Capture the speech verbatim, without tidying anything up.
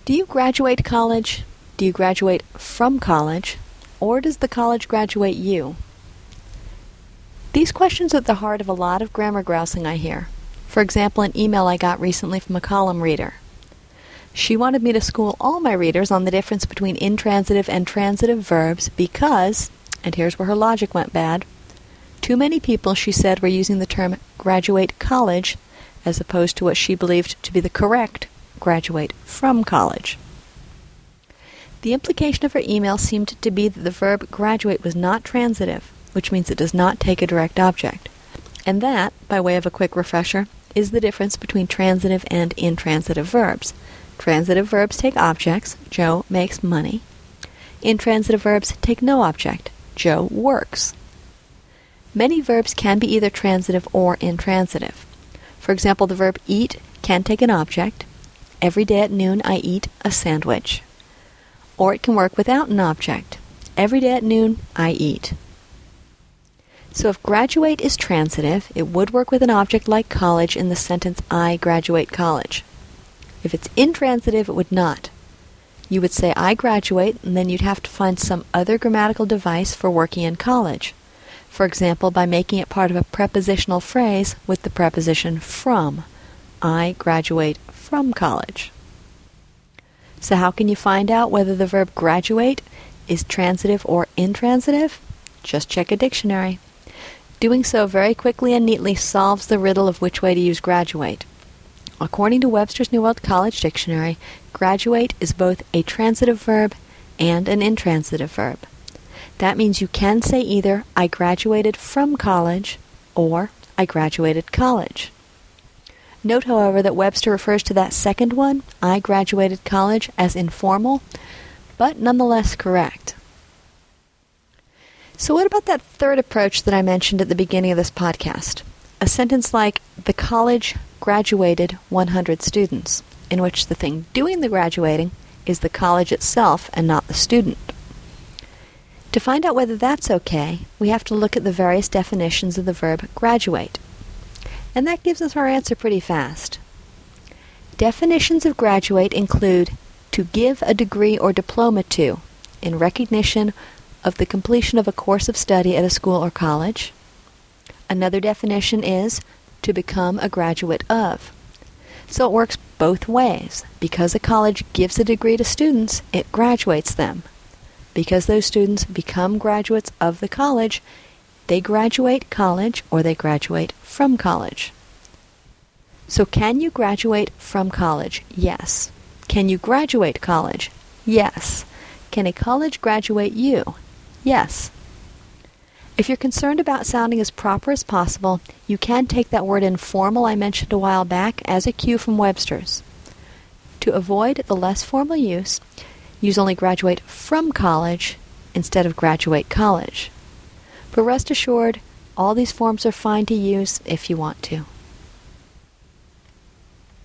Do you graduate college? Do you graduate from college? Or does the college graduate you? These questions are at the heart of a lot of grammar grousing I hear. For example, an email I got recently from a column reader. She wanted me to school all my readers on the difference between intransitive and transitive verbs because, and here's where her logic went bad, too many people, she said, were using the term graduate college as opposed to what she believed to be the correct graduate from college. The implication of her email seemed to be that the verb graduate was not transitive, which means it does not take a direct object. And that, by way of a quick refresher, is the difference between transitive and intransitive verbs. Transitive verbs take objects. Joe makes money. Intransitive verbs take no object. Joe works. Many verbs can be either transitive or intransitive. For example, the verb eat can take an object. Every day at noon I eat a sandwich. Or it can work without an object. Every day at noon I eat. So if graduate is transitive, it would work with an object like college in the sentence I graduate college. If it's intransitive, it would not. You would say I graduate, and then you'd have to find some other grammatical device for working in college. For example, by making it part of a prepositional phrase with the preposition from. I graduate from college. So how can you find out whether the verb graduate is transitive or intransitive? Just check a dictionary. Doing so very quickly and neatly solves the riddle of which way to use graduate. According to Webster's New World College Dictionary, graduate is both a transitive verb and an intransitive verb. That means you can say either, I graduated from college, or I graduated college. Note, however, that Webster refers to that second one, I graduated college, as informal, but nonetheless correct. So what about that third approach that I mentioned at the beginning of this podcast? A sentence like, the college graduated one hundred students, in which the thing doing the graduating is the college itself and not the student. To find out whether that's okay, we have to look at the various definitions of the verb graduate. And that gives us our answer pretty fast. Definitions of graduate include to give a degree or diploma to, in recognition of the completion of a course of study at a school or college. Another definition is to become a graduate of. So it works both ways. Because a college gives a degree to students, it graduates them. Because those students become graduates of the college, they graduate college or they graduate from college. So can you graduate from college? Yes. Can you graduate college? Yes. Can a college graduate you? Yes. If you're concerned about sounding as proper as possible, you can take that word informal I mentioned a while back as a cue from Webster's. To avoid the less formal use, use only graduate from college instead of graduate college. But rest assured, all these forms are fine to use if you want to.